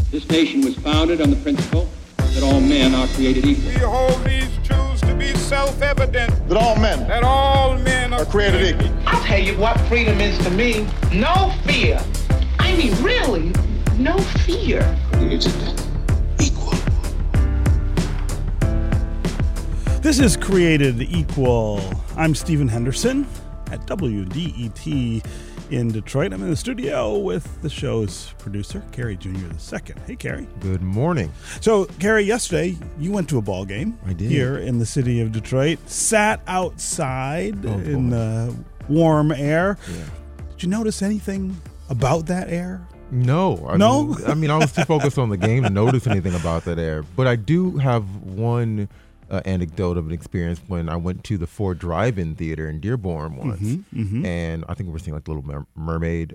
This nation was founded on the principle that all men are created equal. We hold these truths to be self-evident. That all men are created equal. I'll tell you what freedom is to me. No fear. I mean, really, no fear. Created equal. This is Created Equal. I'm Stephen Henderson at WDET in Detroit. I'm in the studio with the show's producer, Carrie Jr. II. Hey, Carrie. Good morning. So, Carrie, yesterday you went to a ball game. I did. Here in the city of Detroit. Sat outside in the warm air. Yeah. Did you notice anything about that air? No. I mean, I was too focused on the game to notice anything about that air. But I do have one anecdote of an experience when I went to the Ford Drive-In Theater in Dearborn once. And I think we were seeing like Little Mermaid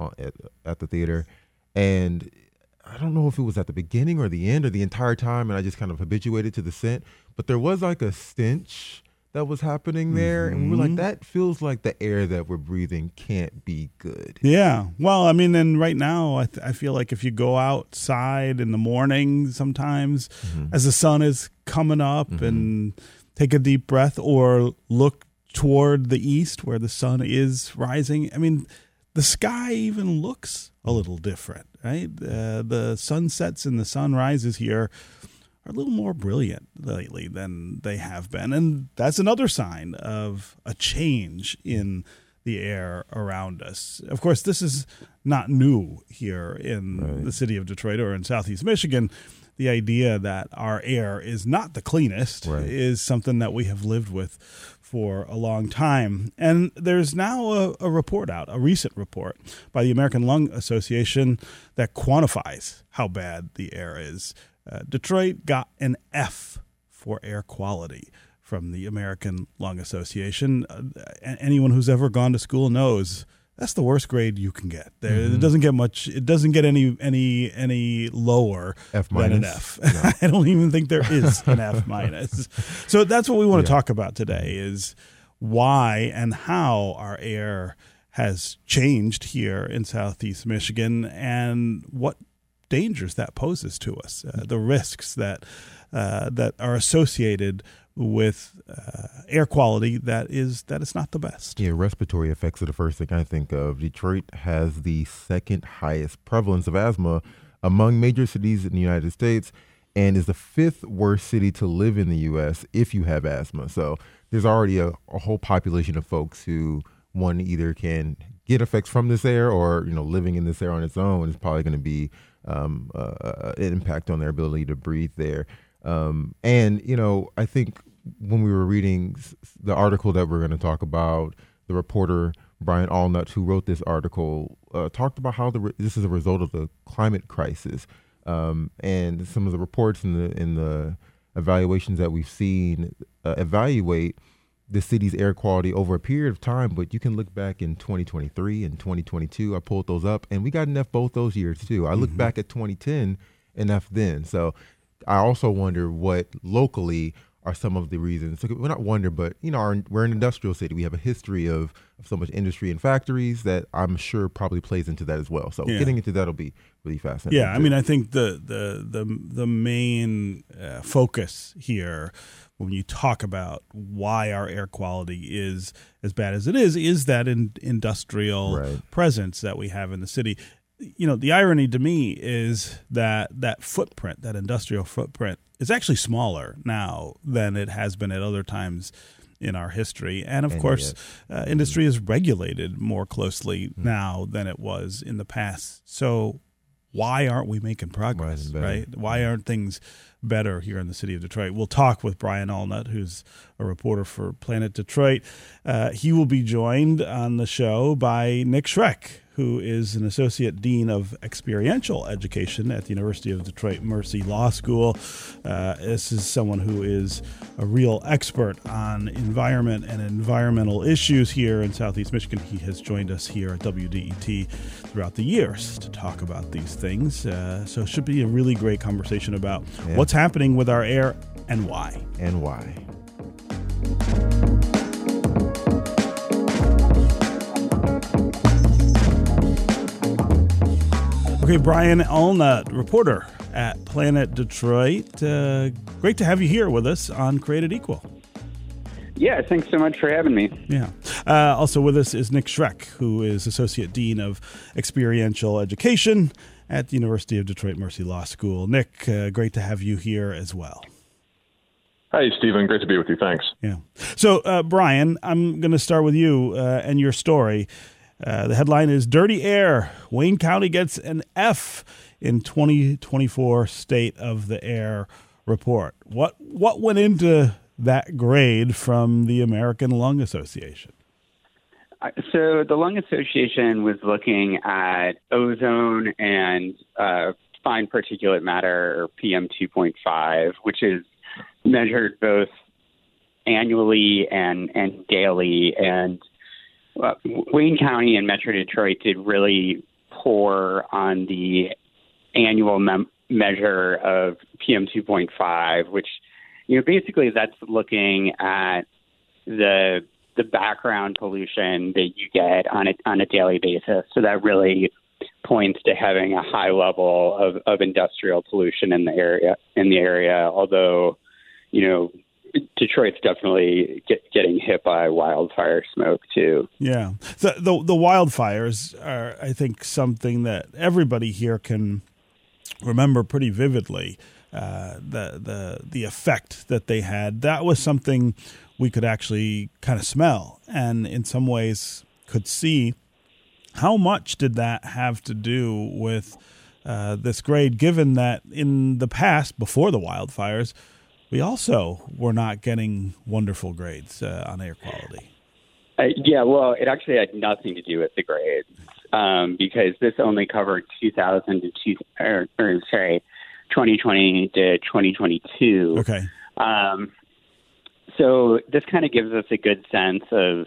at the theater. And I don't know if it was at the beginning or the end or the entire time, and I just kind of habituated to the scent. But there was like a stench that was happening there, and we were like, that feels like the air that we're breathing can't be good. Yeah. Well, I mean, and right now, I feel like if you go outside in the morning sometimes as the sun is coming up and take a deep breath or look toward the east where the sun is rising, I mean, the sky even looks a little different, right? The sunsets and the sunrises here are a little more brilliant lately than they have been. And that's another sign of a change in the air around us. Of course, this is not new here in the city of Detroit or in Southeast Michigan. The idea that our air is not the cleanest is something that we have lived with for a long time. And there's now a report out, a recent report by the American Lung Association that quantifies how bad the air is. Detroit got an F for air quality from the American Lung Association. Anyone who's ever gone to school knows that's the worst grade you can get. It doesn't get much. It doesn't get any lower than an F. No. I don't even think there is an F minus. So that's what we want to talk about today: is why and how our air has changed here in Southeast Michigan, and what dangers that poses to us, the risks that are associated with air quality that is not the best. Yeah, respiratory effects are the first thing I think of. Detroit has the second highest prevalence of asthma among major cities in the United States and is the fifth worst city to live in the U.S. if you have asthma. So there's already a whole population of folks who, one, either can get effects from this air or, living in this air on its own is probably going to be an impact on their ability to breathe there. I think when we were reading the article that we're going to talk about, the reporter Brian Allnutt, who wrote this article, talked about how this is a result of the climate crisis. And some of the reports in the evaluations that we've seen evaluate the city's air quality over a period of time, but you can look back in 2023 and 2022. I pulled those up, and we got an F both those years, too. I look back at 2010 and F then. So I also wonder what locally are some of the reasons. So we're not wonder, but, we're an industrial city. We have a history of so much industry and factories that I'm sure probably plays into that as well. So getting into that will be really fascinating. Yeah, I mean, I think the main focus here when you talk about why our air quality is as bad as it is that industrial presence that we have in the city. The irony to me is that footprint, that industrial footprint, is actually smaller now than it has been at other times in our history. And of course, industry is regulated more closely now than it was in the past. So why aren't we making progress, right? Why aren't things better here in the city of Detroit? We'll talk with Brian Allnutt, who's a reporter for Planet Detroit. He will be joined on the show by Nick Schreck, who is an associate dean of experiential education at the University of Detroit Mercy Law School. This is someone who is a real expert on environment and environmental issues here in Southeast Michigan. He has joined us here at WDET throughout the years to talk about these things. So it should be a really great conversation about what's happening with our air and why. And why. Okay, Brian Allnutt, reporter at Planet Detroit. Great to have you here with us on Created Equal. Yeah, thanks so much for having me. Yeah. Also with us is Nick Schreck, who is Associate Dean of Experiential Education at the University of Detroit Mercy Law School. Nick, great to have you here as well. Hi, Stephen. Great to be with you. Thanks. Yeah. So, Brian, I'm going to start with you and your story. The headline is Dirty Air. Wayne County gets an F in 2024 State of the Air report. What went into that grade from the American Lung Association? So the Lung Association was looking at ozone and fine particulate matter, or PM 2.5, which is measured both annually and daily. And Wayne County and Metro Detroit did really poor on the annual measure of PM 2.5, which, basically that's looking at the background pollution that you get on a daily basis. So that really points to having a high level of industrial pollution in the area. Although, Detroit's definitely getting hit by wildfire smoke too. Yeah, the wildfires are, I think, something that everybody here can remember pretty vividly. The effect that they had, that was something we could actually kind of smell, and in some ways could see. How much did that have to do with this grade, given that in the past, before the wildfires, we also were not getting wonderful grades on air quality? Well, it actually had nothing to do with the grades because this only covered 2020 to 2022. Okay. So this kind of gives us a good sense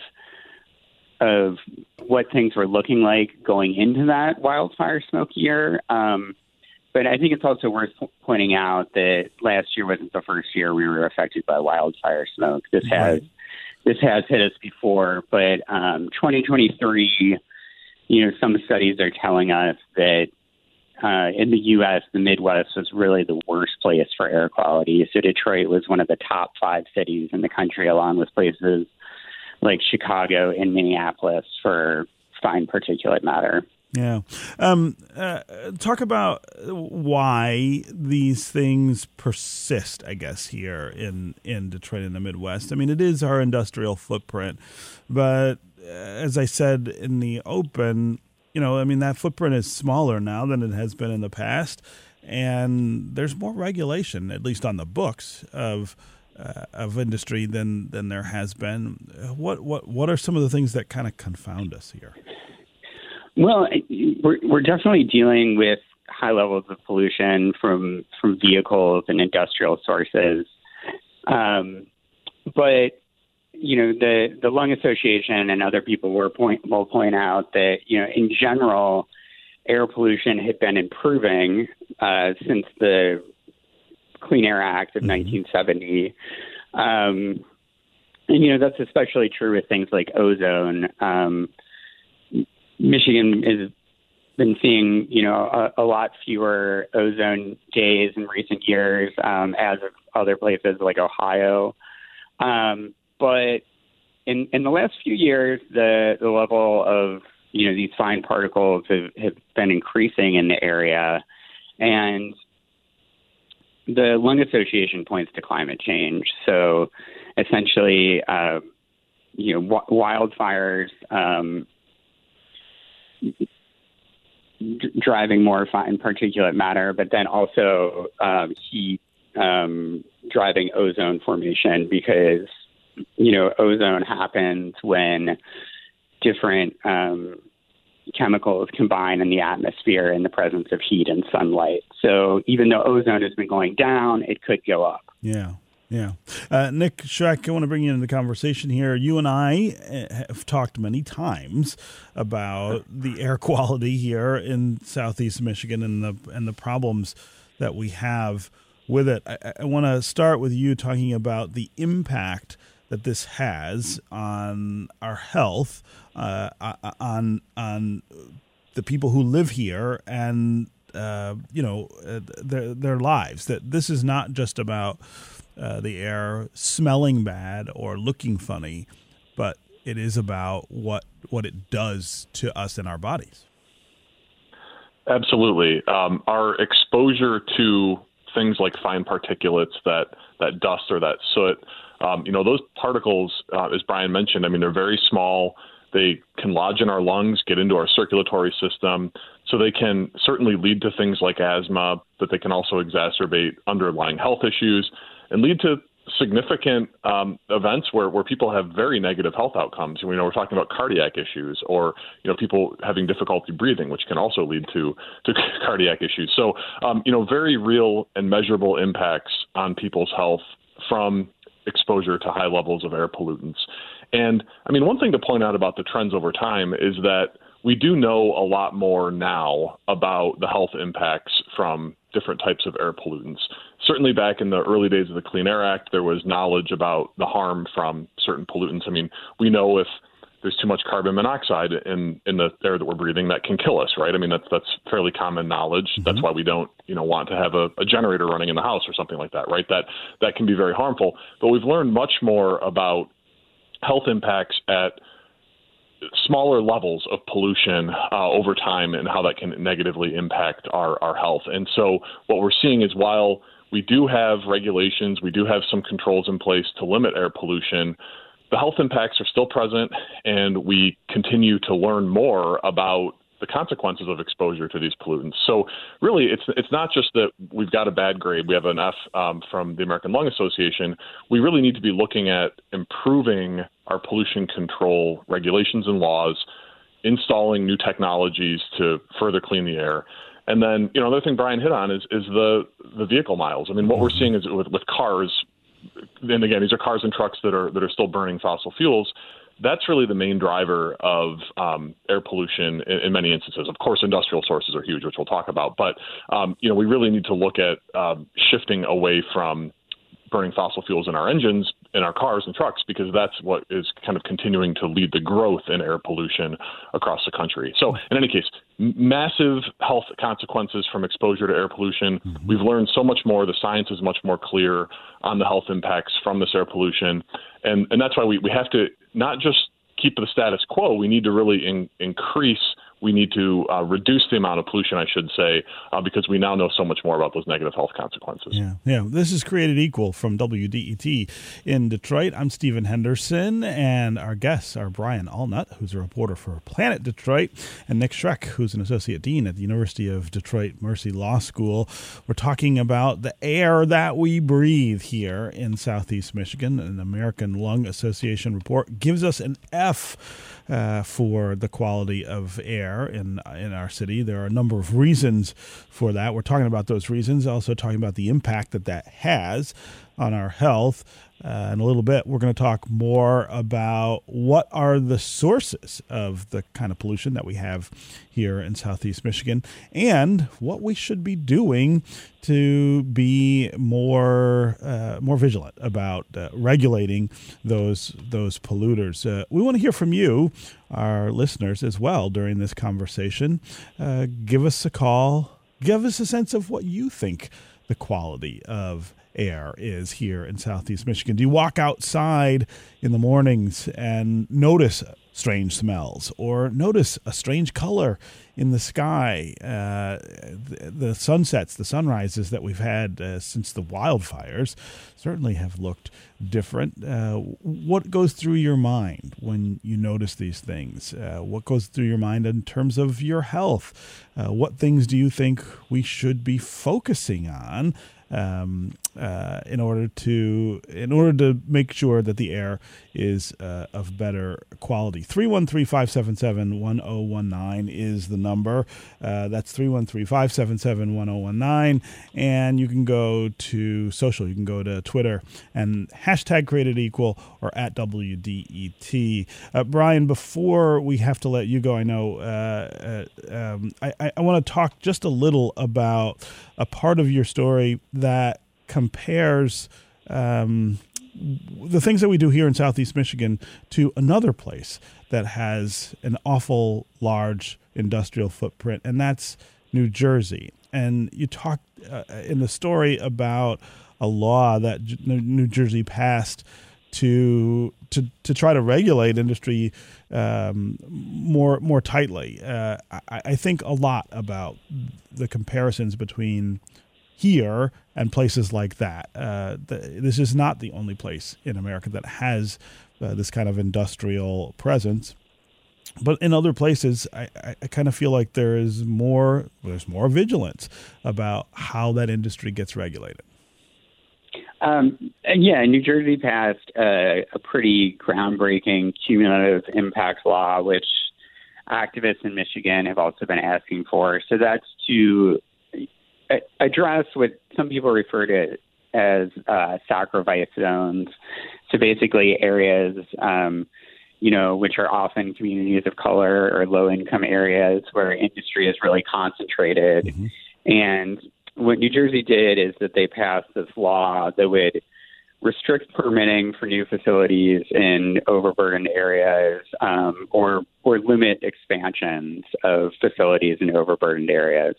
of what things were looking like going into that wildfire smoke year. But I think it's also worth pointing out that last year wasn't the first year we were affected by wildfire smoke. This has hit us before, but 2023, some studies are telling us that in the U.S., the Midwest was really the worst place for air quality. So Detroit was one of the top 5 cities in the country, along with places like Chicago and Minneapolis for fine particulate matter. Yeah. Talk about why these things persist, I guess, here in Detroit and the Midwest. I mean, it is our industrial footprint, but as I said in the open, that footprint is smaller now than it has been in the past, and there's more regulation, at least on the books, of industry than there has been. What are some of the things that kind of confound us here? Well, we're definitely dealing with high levels of pollution from vehicles and industrial sources. But the Lung Association and other people will point out that in general, air pollution had been improving since the Clean Air Act of 1970. And that's especially true with things like ozone. Michigan has been seeing, a lot fewer ozone days in recent years, as of other places like Ohio. But in the last few years, the level of, these fine particles have been increasing in the area. And the Lung Association points to climate change. So essentially, wildfires, driving more fine particulate matter, but then also heat driving ozone formation, because ozone happens when different chemicals combine in the atmosphere in the presence of heat and sunlight. So even though ozone has been going down, it could go up. Yeah. Nick Schreck, I want to bring you into the conversation here. You and I have talked many times about the air quality here in Southeast Michigan and the problems that we have with it. I want to start with you talking about the impact that this has on our health, on the people who live here and their lives. That this is not just about the air smelling bad or looking funny, but it is about what it does to us in our bodies. Absolutely. Our exposure to things like fine particulates, that dust or that soot, those particles, as Brian mentioned, I mean, they're very small. They can lodge in our lungs, get into our circulatory system. So they can certainly lead to things like asthma, but they can also exacerbate underlying health issues and lead to significant events where people have very negative health outcomes. We're talking about cardiac issues or, people having difficulty breathing, which can also lead to cardiac issues. So, very real and measurable impacts on people's health from exposure to high levels of air pollutants. And I mean, one thing to point out about the trends over time is that we do know a lot more now about the health impacts from different types of air pollutants. Certainly back in the early days of the Clean Air Act, there was knowledge about the harm from certain pollutants. I mean, we know if there's too much carbon monoxide in the air that we're breathing, that can kill us, right? I mean, that's fairly common knowledge. Mm-hmm. That's why we don't, want to have a generator running in the house or something like that, right? That can be very harmful. But we've learned much more about health impacts at smaller levels of pollution over time and how that can negatively impact our health. And so what we're seeing is while we do have regulations, we do have some controls in place to limit air pollution, the health impacts are still present, and we continue to learn more about the consequences of exposure to these pollutants. So really, it's not just that we've got a bad grade. We have an F from the American Lung Association. We really need to be looking at improving our pollution control regulations and laws, installing new technologies to further clean the air. And then, another thing Brian hit on is the vehicle miles. I mean, what we're seeing is with cars, and again, these are cars and trucks that are still burning fossil fuels. That's really the main driver of air pollution in many instances. Of course, industrial sources are huge, which we'll talk about. But, we really need to look at shifting away from burning fossil fuels in our engines, in our cars and trucks, because that's what is kind of continuing to lead the growth in air pollution across the country. So in any case, massive health consequences from exposure to air pollution. Mm-hmm. We've learned so much more. The science is much more clear on the health impacts from this air pollution. And that's why we have to not just keep the status quo. We need to really increase. We need to reduce the amount of pollution, I should say, because we now know so much more about those negative health consequences. Yeah. This is Created Equal from WDET in Detroit. I'm Stephen Henderson, and our guests are Brian Allnutt, who's a reporter for Planet Detroit, and Nick Schreck, who's an associate dean at the University of Detroit Mercy Law School. We're talking about the air that we breathe here in Southeast Michigan. An American Lung Association report gives us an F for the quality of air in our city. There are a number of reasons for that. We're talking about those reasons, also talking about the impact that has on our health. In a little bit, we're going to talk more about what are the sources of the kind of pollution that we have here in Southeast Michigan and what we should be doing to be more vigilant about regulating those polluters. We want to hear from you, our listeners, as well during this conversation. Give us a call. Give us a sense of what you think the quality of air is here in Southeast Michigan. Do you walk outside in the mornings and notice strange smells or notice a strange color in the sky? The sunsets, the sunrises that we've had since the wildfires certainly have looked different. What goes through your mind when you notice these things? What goes through your mind in terms of your health? What things do you think we should be focusing on in order to make sure that the air is of better quality? 313-577-1019 is the number. That's 313-577-1019. And you can go to social. You can go to Twitter and hashtag Created Equal or at WDET. Brian, before we have to let you go, I know I want to talk just a little about a part of your story that compares the things that we do here in Southeast Michigan to another place that has an awful large industrial footprint, and that's New Jersey. And you talked in the story about a law that New Jersey passed to try to regulate industry more tightly. I think a lot about the comparisons between here and places like that. This is not the only place in America that has this kind of industrial presence. But in other places, I kind of feel like there's more vigilance about how that industry gets regulated. New Jersey passed a pretty groundbreaking cumulative impact law, which activists in Michigan have also been asking for. So that's to address what some people refer to as sacrifice zones. So basically areas, which are often communities of color or low-income areas where industry is really concentrated. Mm-hmm. And what New Jersey did is that they passed this law that would restrict permitting for new facilities in overburdened areas, or limit expansions of facilities in overburdened areas.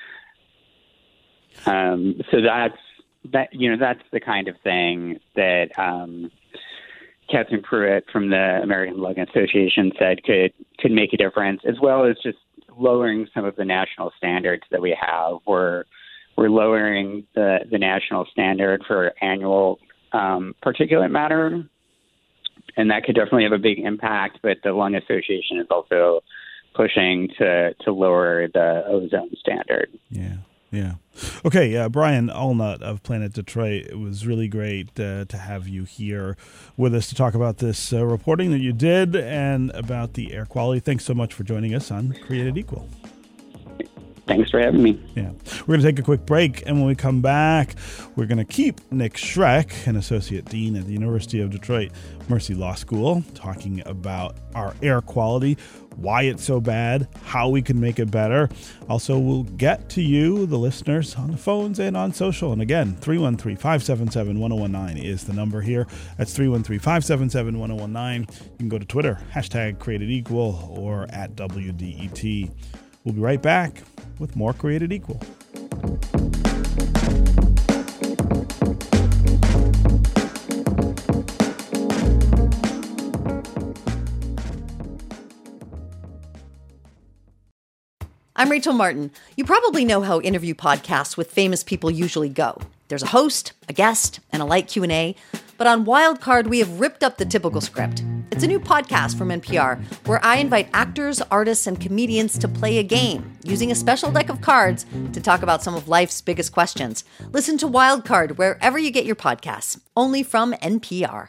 So that's the kind of thing that Captain Pruitt from the American Lung Association said could make a difference, as well as just lowering some of the national standards that we have. We're lowering the national standard for annual particulate matter, and that could definitely have a big impact. But the Lung Association is also pushing to lower the ozone standard. Yeah. Okay, Brian Allnutt of Planet Detroit, it was really great to have you here with us to talk about this reporting that you did and about the air quality. Thanks so much for joining us on Created Equal. Thanks for having me. Yeah. We're going to take a quick break, and when we come back, we're going to keep Nick Schreck, an associate dean at the University of Detroit Mercy Law School, talking about our air quality, why it's so bad, how we can make it better. Also, we'll get to you, the listeners, on the phones and on social. And again, 313-577-1019 is the number here. That's 313-577-1019. You can go to Twitter, #CreatedEqual, or at WDET. We'll be right back with more Created Equal. I'm Rachel Martin. You probably know how interview podcasts with famous people usually go. There's a host, a guest, and a light Q&A. But on Wildcard, we have ripped up the typical script. It's a new podcast from NPR where I invite actors, artists, and comedians to play a game using a special deck of cards to talk about some of life's biggest questions. Listen to Wildcard wherever you get your podcasts, only from NPR.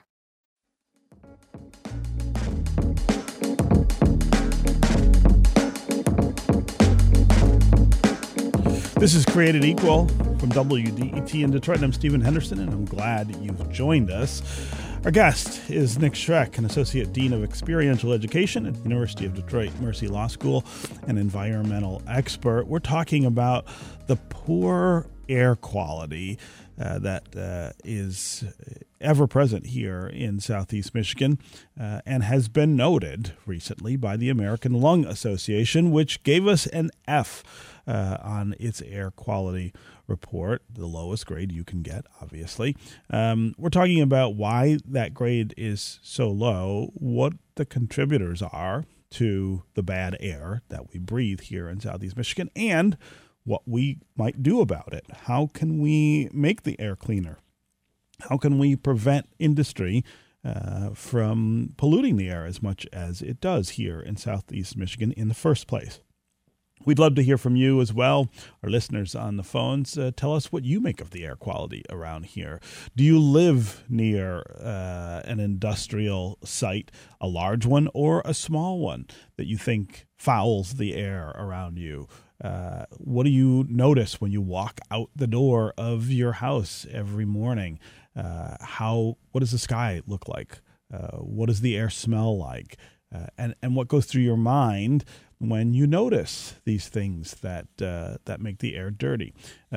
This is Created Equal from WDET in Detroit. I'm Stephen Henderson, and I'm glad you've joined us. Our guest is Nick Schreck, an Associate Dean of Experiential Education at the University of Detroit Mercy Law School, an environmental expert. We're talking about the poor air quality that is ever present here in Southeast Michigan and has been noted recently by the American Lung Association, which gave us an F on its air quality report, the lowest grade you can get, obviously. We're talking about why that grade is so low, what the contributors are to the bad air that we breathe here in Southeast Michigan, and what we might do about it. How can we make the air cleaner? How can we prevent industry from polluting the air as much as it does here in Southeast Michigan in the first place? We'd love to hear from you as well, our listeners on the phones. Tell us what you make of the air quality around here. Do you live near an industrial site, a large one or a small one that you think fouls the air around you? What do you notice when you walk out the door of your house every morning? What does the sky look like? What does the air smell like? And what goes through your mind when you notice these things that make the air dirty.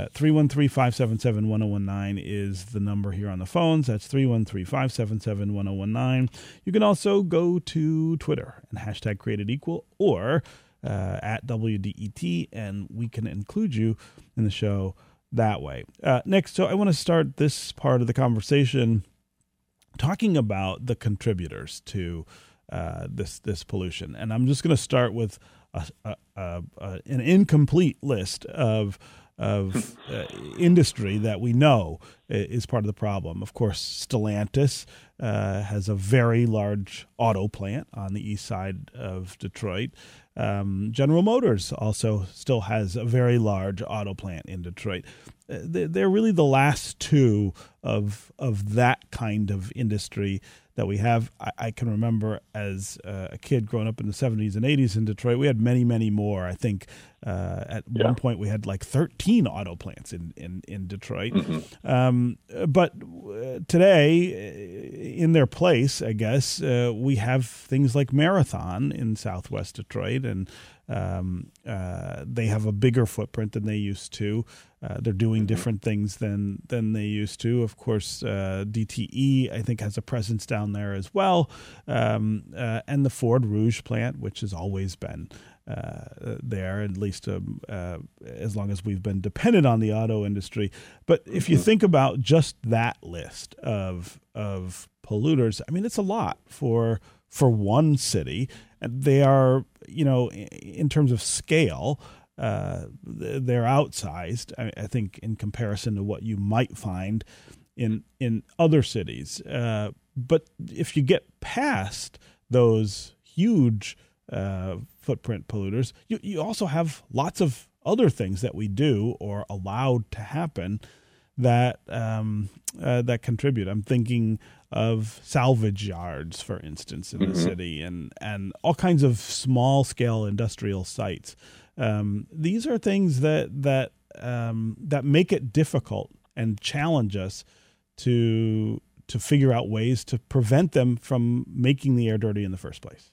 313-577-1019 is the number here on the phones. That's 313-577-1019. You can also go to Twitter and hashtag #CreatedEqual or at WDET, and we can include you in the show that way. Next, so I want to start this part of the conversation talking about the contributors to this pollution, and I'm just going to start with an incomplete list of industry that we know is part of the problem. Of course, Stellantis has a very large auto plant on the east side of Detroit. General Motors also still has a very large auto plant in Detroit. They're really the last two of that kind of industry that we have. I can remember as a kid growing up in the 70s and 80s in Detroit, we had many, many more. I think at one point we had like 13 auto plants in Detroit. But today, in their place, I guess, we have things like Marathon in Southwest Detroit, and they have a bigger footprint than they used to. They're doing different things than they used to. Of course, DTE, I think, has a presence down there as well. And the Ford Rouge plant, which has always been there, at least as long as we've been dependent on the auto industry. But if you think about just that list of polluters, I mean, it's a lot for one city. And they are, in terms of scale, they're outsized, I think, in comparison to what you might find in other cities. But if you get past those huge footprint polluters, you also have lots of other things that we do or allowed to happen that that contribute. I'm thinking of salvage yards, for instance, in the city, and all kinds of small scale industrial sites. These are things that make it difficult and challenge us to figure out ways to prevent them from making the air dirty in the first place.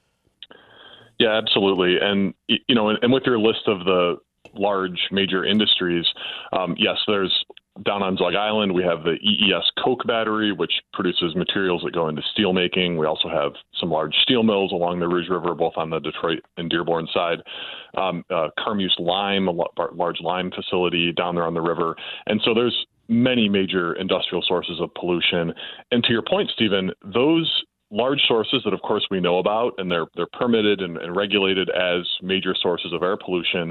Yeah, absolutely. And, and with your list of the large major industries, yes, there's down on Zug Island, we have the EES Coke battery, which produces materials that go into steel making. We also have some large steel mills along the Rouge River, both on the Detroit and Dearborn side. Carmeuse Lime, a large lime facility down there on the river. And so there's many major industrial sources of pollution. And to your point, Stephen, those large sources that, of course, we know about, and they're permitted and regulated as major sources of air pollution,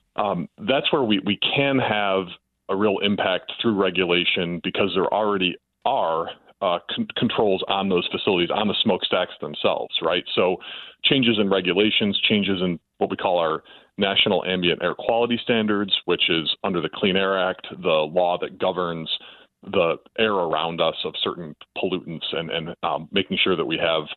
that's where we can have a real impact through regulation, because there already are controls on those facilities, on the smokestacks themselves, right? So changes in regulations, changes in what we call our National Ambient Air Quality Standards, which is under the Clean Air Act, the law that governs the air around us of certain pollutants and making sure that we have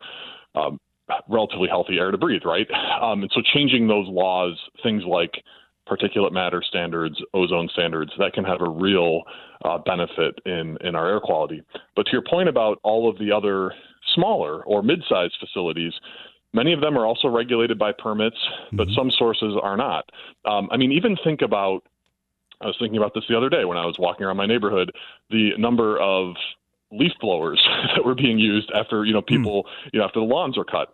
relatively healthy air to breathe, right? And so changing those laws, things like particulate matter standards, ozone standards, that can have a real benefit in our air quality. But to your point about all of the other smaller or mid-sized facilities, many of them are also regulated by permits, but some sources are not. Even think about, I was thinking about this the other day when I was walking around my neighborhood, the number of leaf blowers that were being used after, people, after the lawns were cut.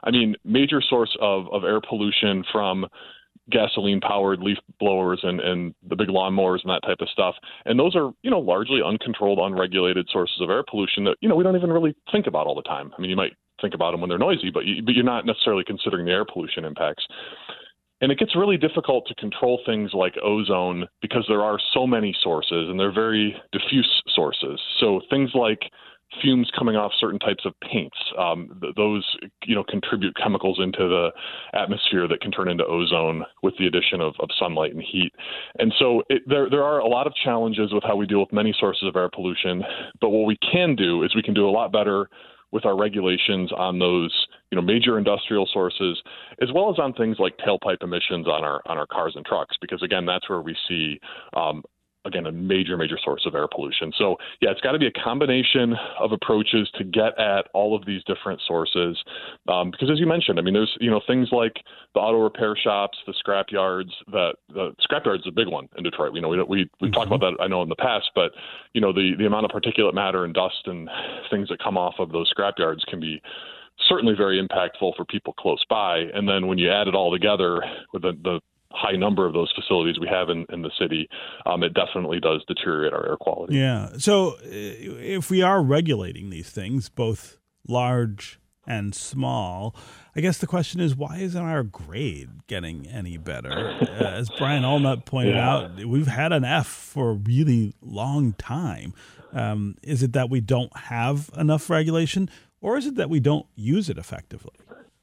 Major source of air pollution from gasoline-powered leaf blowers and the big lawnmowers and that type of stuff. And those are, largely uncontrolled, unregulated sources of air pollution that, we don't even really think about all the time. You might think about them when they're noisy, but you're not necessarily considering the air pollution impacts. And it gets really difficult to control things like ozone because there are so many sources and they're very diffuse sources. So things like fumes coming off certain types of paints, those contribute chemicals into the atmosphere that can turn into ozone with the addition of sunlight and heat. And so there are a lot of challenges with how we deal with many sources of air pollution. But what we can do is we can do a lot better with our regulations on those major industrial sources, as well as on things like tailpipe emissions on our cars and trucks, because again, that's where we see again, a major source of air pollution. So yeah, it's got to be a combination of approaches to get at all of these different sources. Because as you mentioned, I mean, there's, things like the auto repair shops, the scrap yards. The scrap yards is a big one in Detroit. We've talked about that, I know, in the past, but the amount of particulate matter and dust and things that come off of those scrap yards can be certainly very impactful for people close by. And then when you add it all together with the high number of those facilities we have in the city, it definitely does deteriorate our air quality. Yeah. So if we are regulating these things, both large and small, I guess the question is, why isn't our grade getting any better? As Brian Allnutt pointed out, we've had an F for a really long time. Is it that we don't have enough regulation, or is it that we don't use it effectively?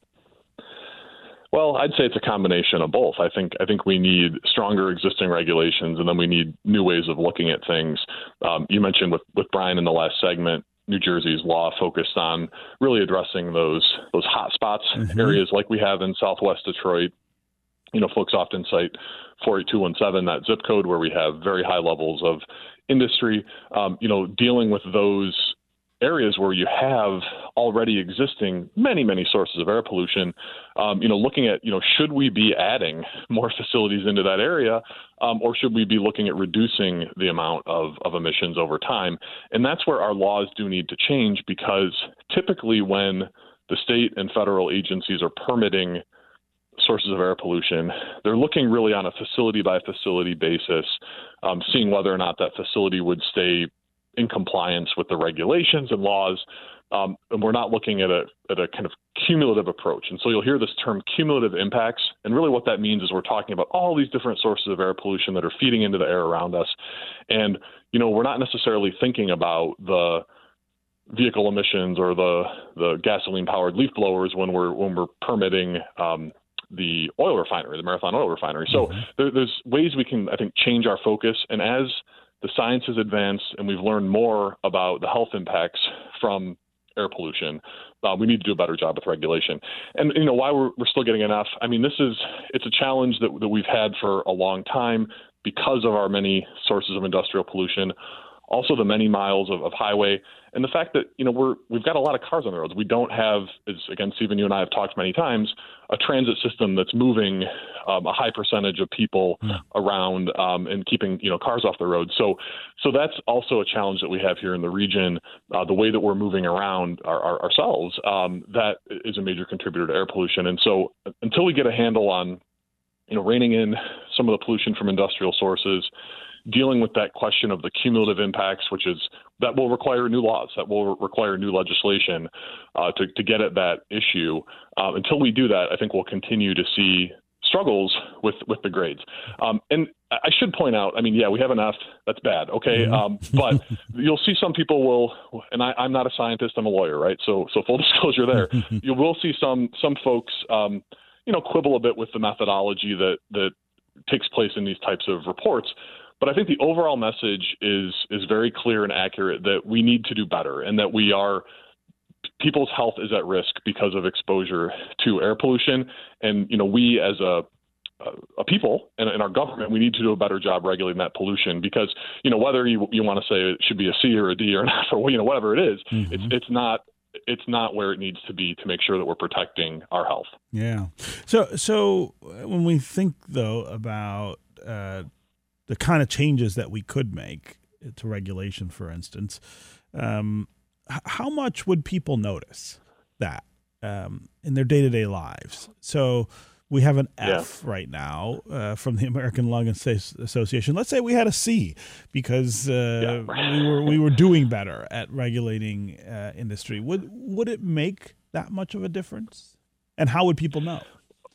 Well, I'd say it's a combination of both. I think we need stronger existing regulations, and then we need new ways of looking at things. You mentioned with Brian in the last segment, New Jersey's law focused on really addressing those hot spots, areas like we have in Southwest Detroit. Folks often cite 48217, that zip code where we have very high levels of industry. Dealing with those areas where you have already existing many sources of air pollution, looking at, should we be adding more facilities into that area, or should we be looking at reducing the amount of emissions over time? And that's where our laws do need to change, because typically when the state and federal agencies are permitting sources of air pollution, they're looking really on a facility by facility basis, seeing whether or not that facility would stay in compliance with the regulations and laws. And we're not looking at a kind of cumulative approach. And so you'll hear this term cumulative impacts. And really what that means is we're talking about all these different sources of air pollution that are feeding into the air around us. And, we're not necessarily thinking about the vehicle emissions or the gasoline powered leaf blowers when we're permitting the oil refinery, the Marathon Oil Refinery. So there's ways we can, I think, change our focus. And as the science has advanced and we've learned more about the health impacts from air pollution, we need to do a better job with regulation. And, why we're still getting an F, I mean, it's a challenge that we've had for a long time because of our many sources of industrial pollution, also the many miles of highway, and the fact that, we've got a lot of cars on the roads. We don't have, as again, Stephen, you and I have talked many times, a transit system that's moving a high percentage of people around and keeping, cars off the road. So that's also a challenge that we have here in the region. The way that we're moving around ourselves, that is a major contributor to air pollution. And so until we get a handle on, reining in some of the pollution from industrial sources, dealing with that question of the cumulative impacts, that will require new laws, that will require new legislation to get at that issue. Until we do that, I think we'll continue to see struggles with the grades. And I should point out, I mean, yeah, we have an F. That's bad. Okay. But you'll see some people will, and I'm not a scientist, I'm a lawyer, right? So full disclosure there, you will see some folks, quibble a bit with the methodology that takes place in these types of reports. But I think the overall message is very clear and accurate that we need to do better, and that people's health is at risk because of exposure to air pollution. And, we as a people and our government, we need to do a better job regulating that pollution, because, whether you want to say it should be a C or a D or an F or, whatever it is, it's not where it needs to be to make sure that we're protecting our health. Yeah. So when we think, though, about the kind of changes that we could make to regulation, for instance, how much would people notice that in their day-to-day lives? So we have an F right now from the American Lung Association. Let's say we had a C because we were doing better at regulating industry. Would it make that much of a difference? And how would people know?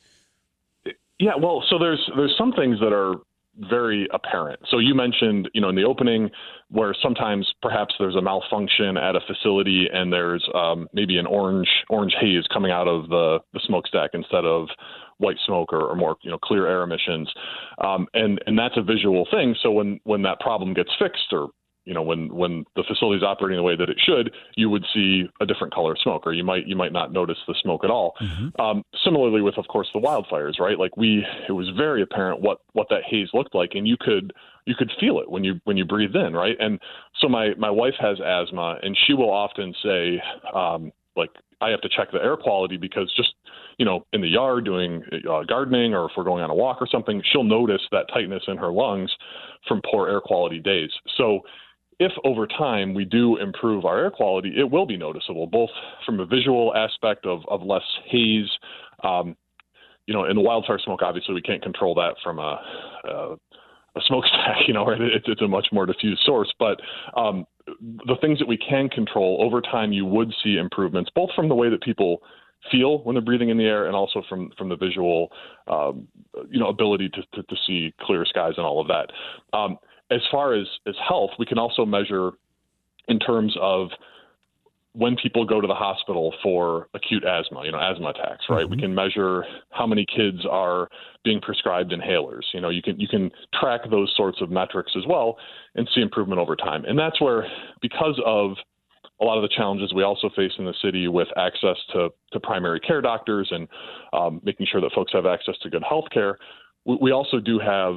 Yeah, well, so there's some things that are very apparent. So you mentioned, in the opening, where sometimes perhaps there's a malfunction at a facility and there's maybe an orange haze coming out of the smokestack instead of white smoke or more clear air emissions, and that's a visual thing. So when that problem gets fixed or when the facility is operating the way that it should, you would see a different color of smoke, or you might not notice the smoke at all. Similarly with, of course, the wildfires, right? Like it was very apparent what that haze looked like, and you could feel it when you breathed in, right? And so my wife has asthma, and she will often say, like, I have to check the air quality because just, in the yard doing gardening, or if we're going on a walk or something, she'll notice that tightness in her lungs from poor air quality days. So if over time we do improve our air quality, it will be noticeable, both from a visual aspect of less haze. In the wildfire smoke, obviously we can't control that from a smokestack, right? It's a much more diffuse source. But the things that we can control over time, you would see improvements, both from the way that people feel when they're breathing in the air, and also from the visual, ability to see clear skies and all of that. As far as health, we can also measure in terms of when people go to the hospital for acute asthma, asthma attacks, right? We can measure how many kids are being prescribed inhalers. You can track those sorts of metrics as well and see improvement over time. And that's where, because of a lot of the challenges we also face in the city with access to primary care doctors and making sure that folks have access to good health care, we also do have,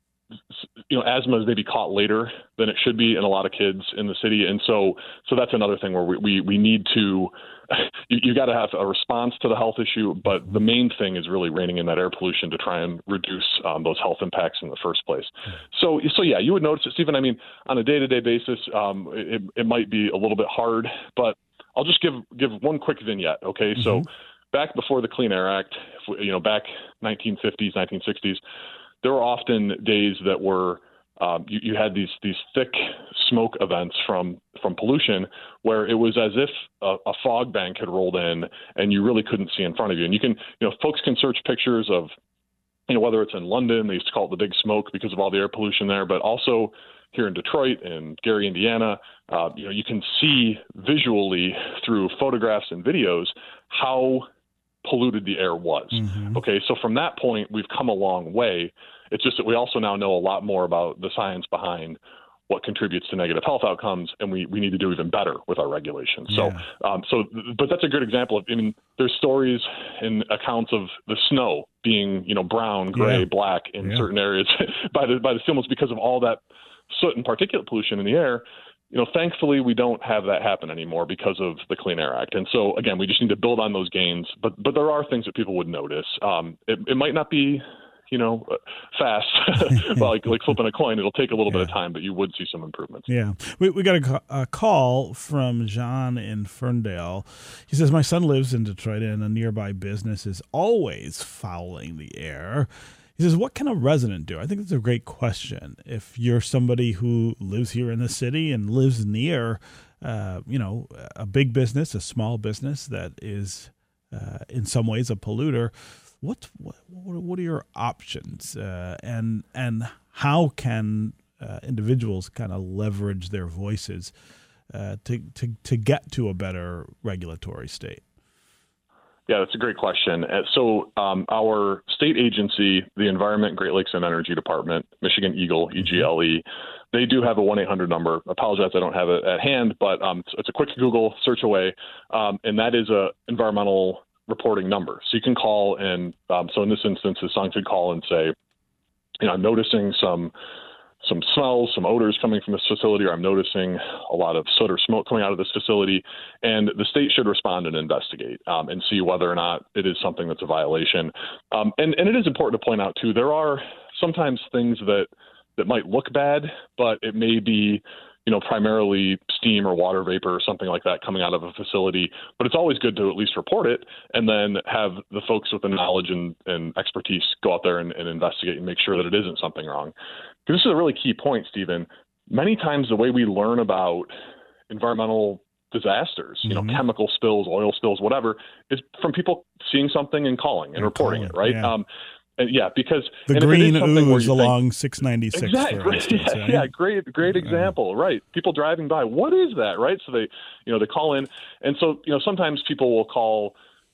asthma is maybe caught later than it should be in a lot of kids in the city. And so that's another thing where we need to, you got to have a response to the health issue, but the main thing is really reining in that air pollution to try and reduce those health impacts in the first place. So yeah, you would notice it, Stephen. I mean, on a day-to-day basis, it might be a little bit hard, but I'll just give one quick vignette. Okay. So back before the Clean Air Act, back 1950s, 1960s, there were often days that were you had these thick smoke events from pollution, where it was as if a fog bank had rolled in and you really couldn't see in front of you. And you can, folks can search pictures of, whether it's in London, they used to call it the Big Smoke because of all the air pollution there, but also here in Detroit and Gary, Indiana, you can see visually through photographs and videos how polluted the air was. Okay, so from that point, we've come a long way. It's just that we also now know a lot more about the science behind what contributes to negative health outcomes, and we need to do even better with our regulations. Yeah. But that's a good example of, there's stories and accounts of the snow being, brown, gray, black in certain areas by the stimulus because of all that soot and particulate pollution in the air. Thankfully, we don't have that happen anymore because of the Clean Air Act. And so, again, we just need to build on those gains. But there are things that people would notice. It might not be, fast, like flipping a coin. It'll take a little bit of time, but you would see some improvements. Yeah. We got a call from John in Ferndale. He says, my son lives in Detroit, and a nearby business is always fouling the air. He says, what can a resident do? I think that's a great question. If you're somebody who lives here in the city and lives near, a big business, a small business that is in some ways a polluter, what are your options? And how can individuals kind of leverage their voices to get to a better regulatory state? Yeah, that's a great question. So our state agency, the Environment, Great Lakes, and Energy Department, Michigan Eagle, EGLE, they do have a 1-800 number. I apologize, I don't have it at hand, but it's a quick Google search away, and that is a environmental reporting number. So you can call, and so in this instance, the son could call and say, I'm noticing some smells, some odors coming from this facility, or I'm noticing a lot of soot or smoke coming out of this facility, and the state should respond and investigate and see whether or not it is something that's a violation. And it is important to point out, too, there are sometimes things that might look bad, but it may be, primarily steam or water vapor or something like that coming out of a facility. But it's always good to at least report it and then have the folks with the knowledge and expertise go out there and investigate and make sure that it isn't something wrong. Because this is a really key point, Stephen. Many times the way we learn about environmental disasters, chemical spills, oil spills, whatever, is from people seeing something and calling and reporting it, right? Yeah. Because the green ooze along 696. Exactly. For instance, right? Yeah. Great example. Right. People driving by. What is that? Right. So they call in. And so, sometimes people will call,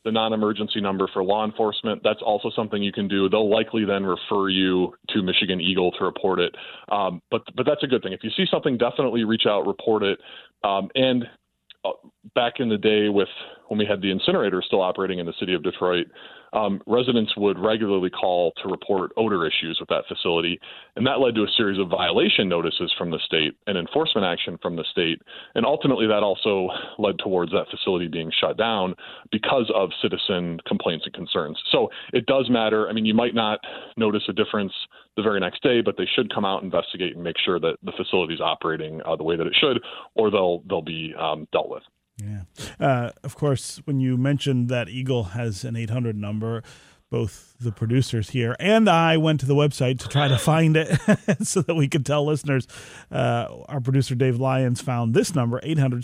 the non-emergency number for law enforcement. That's also something you can do. They'll likely then refer you to Michigan Eagle to report it. But that's a good thing. If you see something, definitely reach out, report it. And back in the day when we had the incinerator still operating in the city of Detroit, residents would regularly call to report odor issues with that facility. And that led to a series of violation notices from the state and enforcement action from the state. And ultimately, that also led towards that facility being shut down because of citizen complaints and concerns. So it does matter. I mean, you might not notice a difference the very next day, but they should come out, investigate, and make sure that the facility is operating the way that it should, or they'll be dealt with. Yeah. Of course, when you mentioned that Eagle has an 800 number, both the producers here and I went to the website to try to find it so that we could tell listeners. Our producer, Dave Lyons, found this number,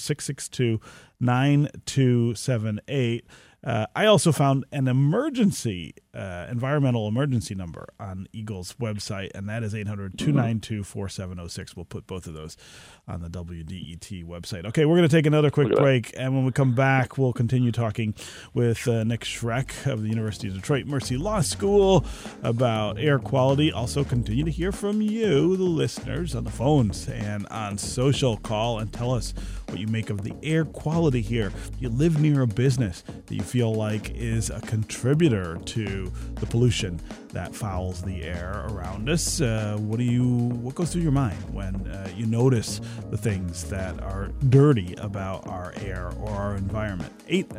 800-662-9278. I also found an environmental emergency number on Eagle's website, and that is 800-292-4706. We'll put both of those on the WDET website. Okay, we're going to take another quick break, and when we come back, we'll continue talking with Nick Schreck of the University of Detroit Mercy Law School about air quality. Also continue to hear from you, the listeners, on the phones and on social. Call and tell us what you make of the air quality here. Do you live near a business that you feel like is a contributor to the pollution that fouls the air around us? What goes through your mind when you notice the things that are dirty about our air or our environment?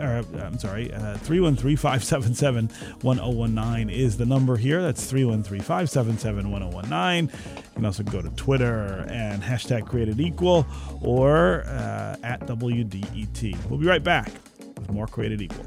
313-577-1019 is the number here. That's 313-577-1019. You can also go to Twitter and hashtag Created Equal or at WDET. We'll be right back with more Created Equal.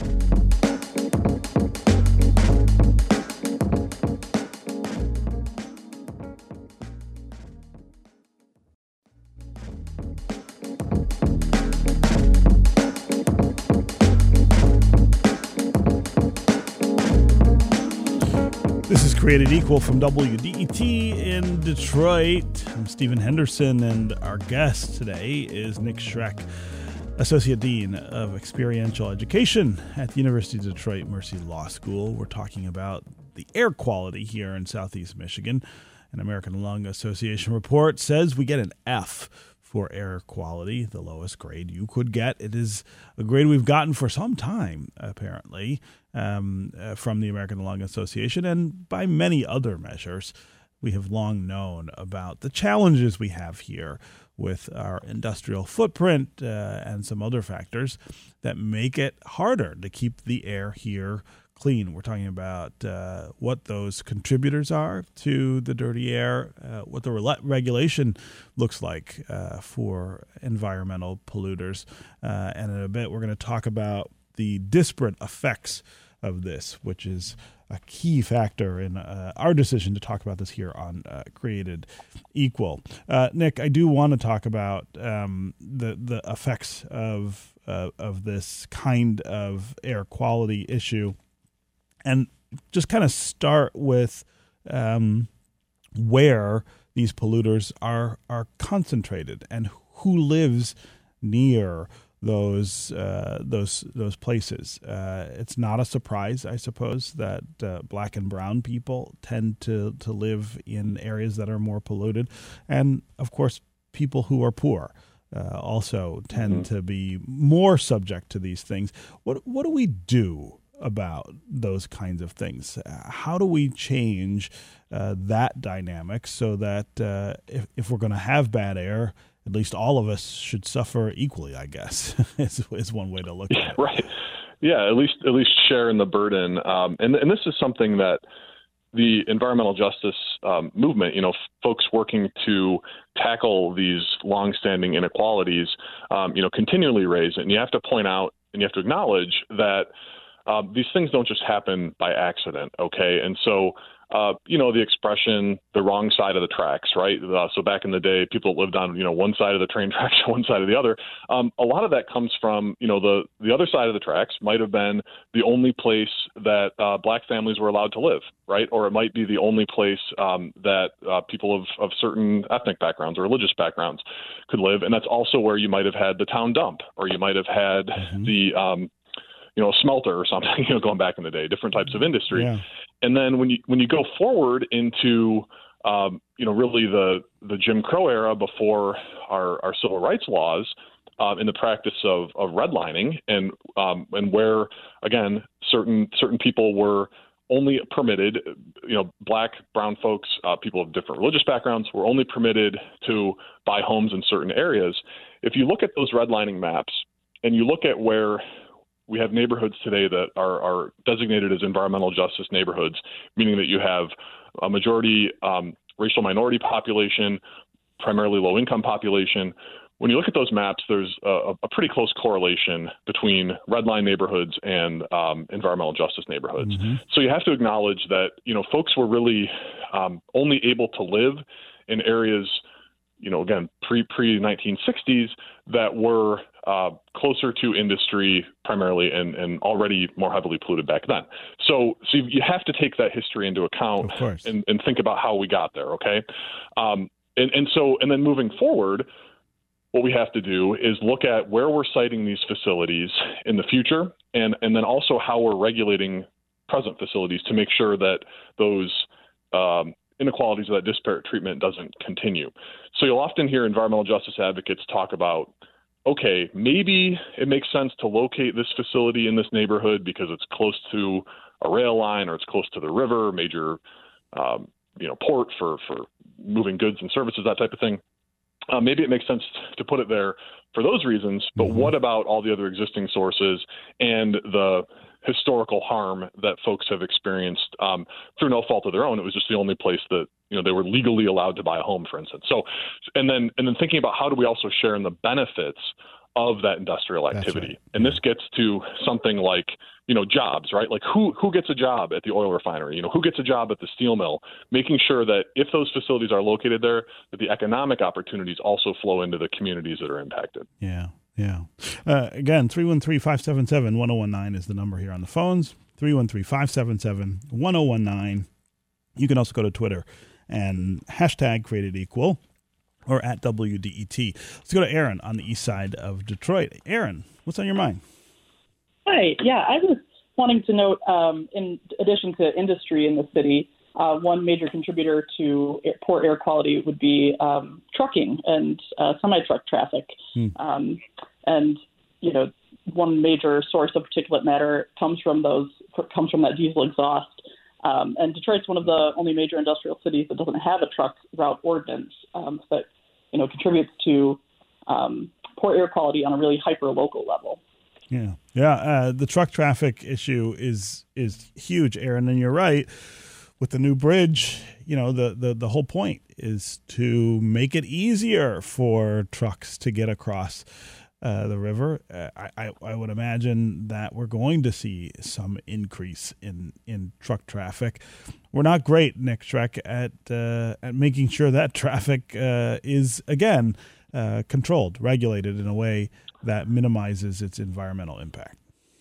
This is Created Equal from WDET in Detroit. I'm Stephen Henderson, and our guest today is Nick Schreck, Associate Dean of Experiential Education at the University of Detroit Mercy Law School. We're talking about the air quality here in Southeast Michigan. An American Lung Association report says we get an F for air quality, the lowest grade you could get. It is a grade we've gotten for some time, apparently, from the American Lung Association, and by many other measures. We have long known about the challenges we have here with our industrial footprint and some other factors that make it harder to keep the air here clean. We're talking about what those contributors are to the dirty air, what the regulation looks like for environmental polluters. And in a bit, we're going to talk about the disparate effects of this, which is a key factor in our decision to talk about this here on Created Equal. Nick, I do want to talk about the effects of this kind of air quality issue, and just kind of start with where these polluters are concentrated and who lives near those places. It's not a surprise, I suppose, that black and brown people tend to live in areas that are more polluted, and of course, people who are poor also tend to be more subject to these things. What do we do about those kinds of things? How do we change that dynamic so that if we're going to have bad air, at least all of us should suffer equally, I guess, is one way to look at it. Right. Yeah, at least share in the burden. And this is something that the environmental justice movement, folks working to tackle these longstanding inequalities, continually raise. And you have to point out and you have to acknowledge that these things don't just happen by accident, okay? And so, the expression, the wrong side of the tracks, right? So back in the day, people lived on, one side of the train tracks, one side of the other. A lot of that comes from, the other side of the tracks might have been the only place that black families were allowed to live, right? Or it might be the only place that people of certain ethnic backgrounds or religious backgrounds could live. And that's also where you might have had the town dump, or you might have had the a smelter or something, going back in the day, different types of industry. Yeah. And then when you go forward into, really the Jim Crow era before our civil rights laws, in the practice of redlining and where, again, certain people were only permitted, black, brown folks, people of different religious backgrounds were only permitted to buy homes in certain areas. If you look at those redlining maps and you look at where we have neighborhoods today that are designated as environmental justice neighborhoods, meaning that you have a majority racial minority population, primarily low-income population. When you look at those maps, there's a pretty close correlation between redline neighborhoods and environmental justice neighborhoods. Mm-hmm. So you have to acknowledge that, folks were really only able to live in areas, again, pre-1960s that were closer to industry primarily and already more heavily polluted back then. So you have to take that history into account and think about how we got there, okay? And then moving forward, what we have to do is look at where we're siting these facilities in the future and then also how we're regulating present facilities to make sure that those inequalities or that disparate treatment doesn't continue. So you'll often hear environmental justice advocates talk about, okay, maybe it makes sense to locate this facility in this neighborhood because it's close to a rail line or it's close to the river, major port for moving goods and services, that type of thing. Maybe it makes sense to put it there for those reasons, but what about all the other existing sources and the historical harm that folks have experienced through no fault of their own? It was just the only place that they were legally allowed to buy a home, for instance. So, and then thinking about how do we also share in the benefits of that industrial activity. Right. And this gets to something like, jobs, right? Like who gets a job at the oil refinery? Who gets a job at the steel mill? Making sure that if those facilities are located there, that the economic opportunities also flow into the communities that are impacted. Yeah. Yeah. Again, 313-577-1019 is the number here on the phones. 313-577-1019. You can also go to Twitter and hashtag #CreatedEqual. Or at WDET. Let's go to Aaron on the east side of Detroit. Aaron, what's on your mind? Hi. Yeah, I was wanting to note, in addition to industry in the city, one major contributor to poor air quality would be trucking and semi-truck traffic. And, one major source of particulate matter comes from that diesel exhaust. And Detroit's one of the only major industrial cities that doesn't have a truck route ordinance that contributes to poor air quality on a really hyper-local level. Yeah. The truck traffic issue is huge, Aaron, and you're right. With the new bridge, the whole point is to make it easier for trucks to get across the river. I would imagine that we're going to see some increase in truck traffic. We're not great, Nick Schreck, at making sure that traffic is, again, controlled, regulated in a way that minimizes its environmental impact.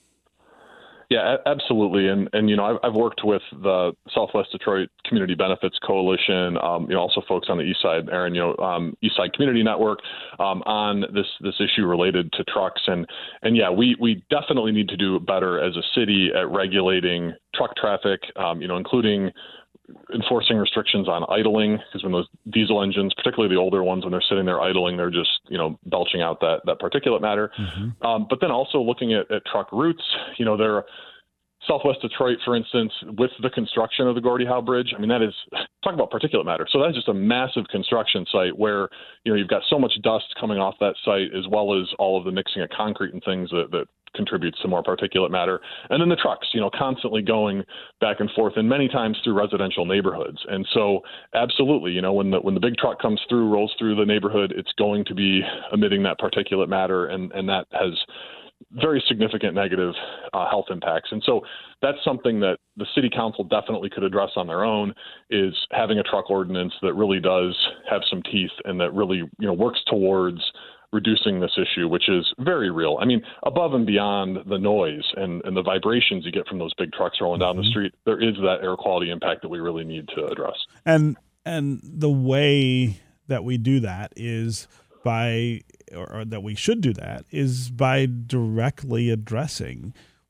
Yeah, absolutely. And I've worked with the Southwest Detroit Community Benefits Coalition, also folks on the East Side, Aaron, East Side Community Network, on this issue related to trucks. And yeah, we definitely need to do better as a city at regulating truck traffic, including enforcing restrictions on idling, because when those diesel engines, particularly the older ones, when they're sitting there idling, they're just, belching out that particulate matter. Mm-hmm. But then also looking at truck routes, they're Southwest Detroit, for instance, with the construction of the Gordie Howe Bridge. I mean, that is, talk about particulate matter. So that's just a massive construction site where, you've got so much dust coming off that site, as well as all of the mixing of concrete and things that contributes to more particulate matter. And then the trucks, constantly going back and forth and many times through residential neighborhoods. And so absolutely, when the big truck comes through, rolls through the neighborhood, it's going to be emitting that particulate matter. And that has very significant negative health impacts. And so that's something that the city council definitely could address on their own, is having a truck ordinance that really does have some teeth and that really, works towards reducing this issue, which is very real. I mean, above and beyond the noise and the vibrations you get from those big trucks rolling down the street, there is that air quality impact that we really need to address. And the way that we do that is by, or that we should do that, is by directly addressing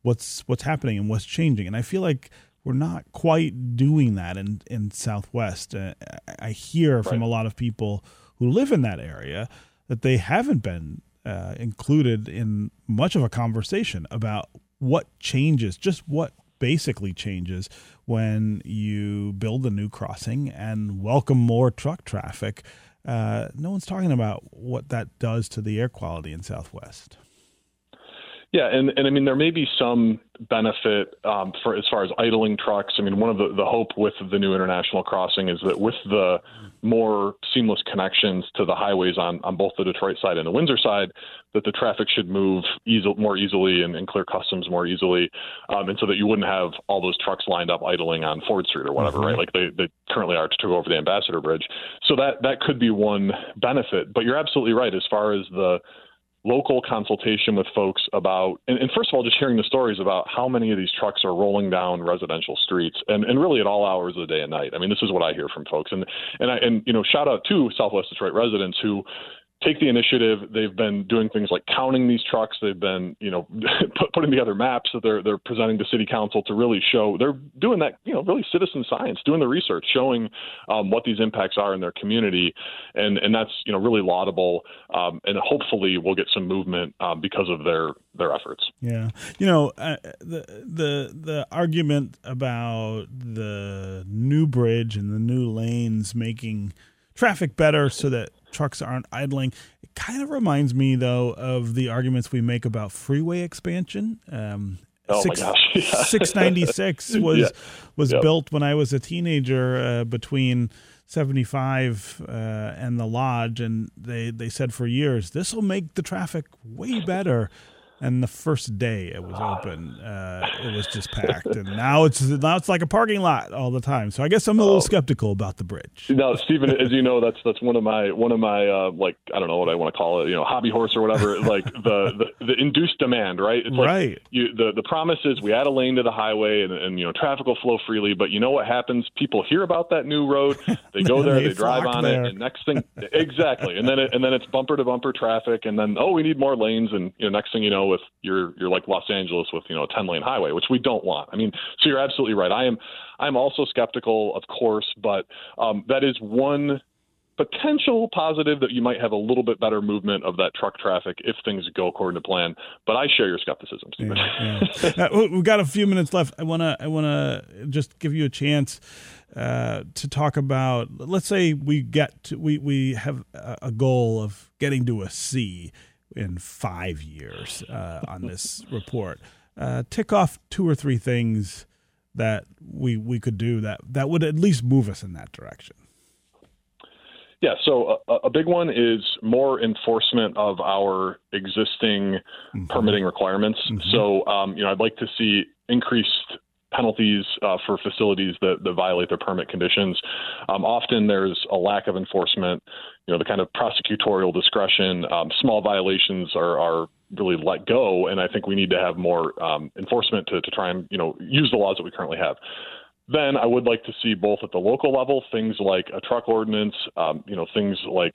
what's happening and what's changing. And I feel like we're not quite doing that in Southwest. I hear from a lot of people who live in that area that they haven't been included in much of a conversation about what changes, just what basically changes when you build a new crossing and welcome more truck traffic. No one's talking about what that does to the air quality in Southwest. Yeah, and I mean, there may be some benefit for as far as idling trucks. I mean, one of the hope with the new international crossing is that with the more seamless connections to the highways on both the Detroit side and the Windsor side, that the traffic should move more easily and clear customs more easily, and so that you wouldn't have all those trucks lined up idling on Ford Street or whatever, right? Like they currently are to go over the Ambassador Bridge. So that could be one benefit. But you're absolutely right as far as the local consultation with folks about, and first of all, just hearing the stories about how many of these trucks are rolling down residential streets and really at all hours of the day and night. I mean, this is what I hear from folks. And shout out to Southwest Detroit residents who take the initiative. They've been doing things like counting these trucks. They've been, putting together maps that they're presenting to city council to really show they're doing that, really citizen science, doing the research, showing what these impacts are in their community. And that's, really laudable. And hopefully we'll get some movement because of their efforts. Yeah. The argument about the new bridge and the new lanes making traffic better so that trucks aren't idling. It kind of reminds me, though, of the arguments we make about freeway expansion. My gosh. Yeah. 696 was built when I was a teenager between 75 and the Lodge, and they said for years, this will make the traffic way better. And the first day it was open, it was just packed, and now it's like a parking lot all the time. So I guess I'm a little skeptical about the bridge. No, Stephen, as you know, that's one of my like, I don't know what I want to call it, hobby horse or whatever. Like the induced demand, right? It's like right. The promise is we add a lane to the highway and traffic will flow freely. But you know what happens? People hear about that new road, they go there, they drive on it, and next thing, exactly, and then it's bumper to bumper traffic, and then we need more lanes, and next thing you know. With you're like Los Angeles with a 10-lane highway, which we don't want. I mean, so you're absolutely right. I'm also skeptical, of course, but that is one potential positive that you might have a little bit better movement of that truck traffic if things go according to plan. But I share your skepticism, Stephen. Yeah. We've got a few minutes left. I wanna just give you a chance to talk about. Let's say we have a goal of getting to a C in 5 years on this report. Tick off 2 or 3 things that we could do that would at least move us in that direction. Yeah, so a big one is more enforcement of our existing permitting requirements. Mm-hmm. So, I'd like to see increased penalties for facilities that violate their permit conditions. Often there's a lack of enforcement, the kind of prosecutorial discretion. Small violations are really let go, and I think we need to have more enforcement to try and use the laws that we currently have. Then I would like to see both at the local level things like a truck ordinance, things like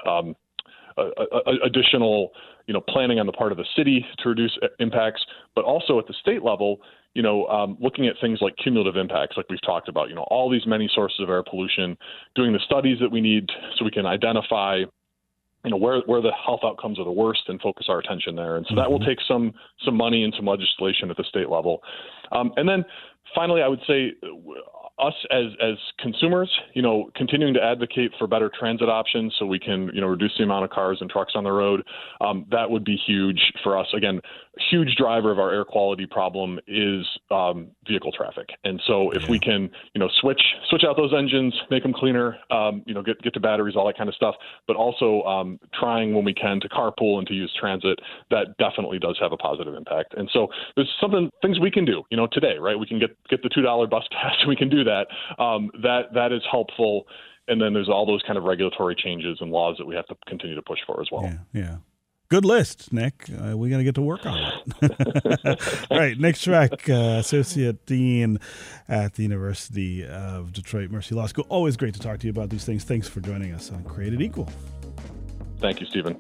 additional planning on the part of the city to reduce impacts, but also at the state level. Looking at things like cumulative impacts, like we've talked about, all these many sources of air pollution, doing the studies that we need so we can identify, where the health outcomes are the worst and focus our attention there. And so that will take some money and some legislation at the state level. And then finally, I would say us as consumers, continuing to advocate for better transit options so we can, reduce the amount of cars and trucks on the road. That would be huge for us. Again, a huge driver of our air quality problem is vehicle traffic. And so if we can, switch out those engines, make them cleaner, get to batteries, all that kind of stuff, but also trying when we can to carpool and to use transit, that definitely does have a positive impact. And so there's things we can do, today, right? We can get the $2 bus pass. We can do that. That is helpful. And then there's all those kind of regulatory changes and laws that we have to continue to push for as well. Yeah. Good list, Nick. We got to get to work on it. All right, Nick Schreck, Associate Dean at the University of Detroit Mercy Law School. Always great to talk to you about these things. Thanks for joining us on Created Equal. Thank you, Stephen.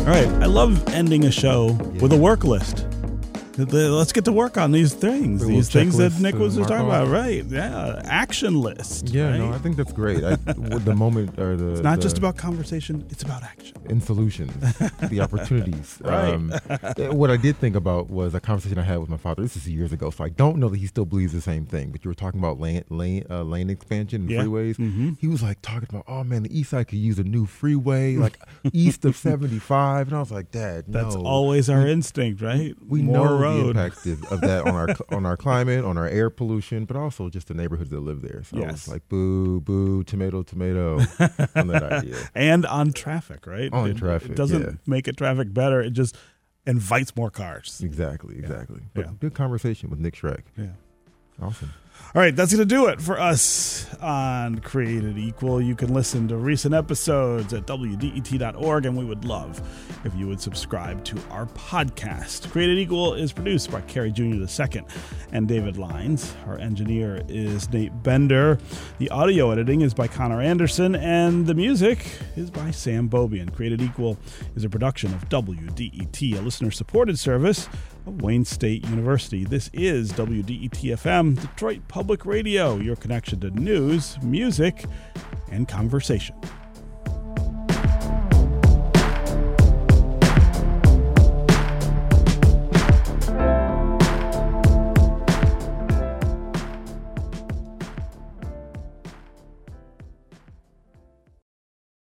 right, I love ending a show with a work list. Let's get to work on these things. These things that Nick was just talking about, right? Yeah, action list. Yeah, right? no, I think that's great. The moment or it's not just about conversation; it's about action and solutions, the opportunities. Right. What I did think about was a conversation I had with my father. This is years ago, so I don't know that he still believes the same thing. But you were talking about lane expansion and freeways. Mm-hmm. He was like talking about, oh man, the East Side could use a new freeway, like east of 75. And I was like, Dad, no. That's always our instinct, right? We know the impact of that on our climate, on our air pollution, but also just the neighborhoods that live there. So it's like boo, boo, tomato, tomato on that idea. And on traffic, right? Traffic. It doesn't make it traffic better. It just invites more cars. Exactly. But good conversation with Nick Schreck. Yeah. Awesome. All right, that's going to do it for us on Created Equal. You can listen to recent episodes at WDET.org, and we would love if you would subscribe to our podcast. Created Equal is produced by Kerry Jr. II and David Lines. Our engineer is Nate Bender. The audio editing is by Connor Anderson, and the music is by Sam Bobian. Created Equal is a production of WDET, a listener-supported service of Wayne State University. This is WDET-FM, Detroit Public Radio, your connection to news, music, and conversation.